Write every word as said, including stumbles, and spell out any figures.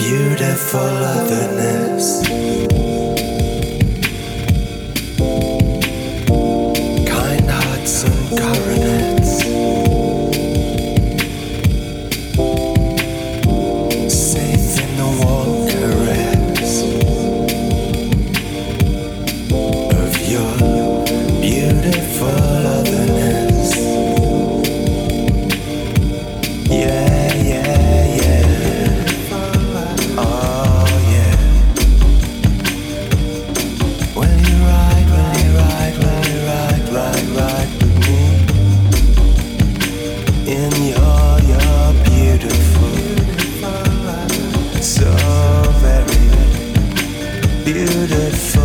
beautiful otherness. Kind hearts and coronets. Safe in the warm caress of your beautiful otherness. Yeah, yeah, yeah. Oh, yeah. Will you ride, will you ride, will you ride, ride, ride with me? In your, your beautiful, so very beautiful.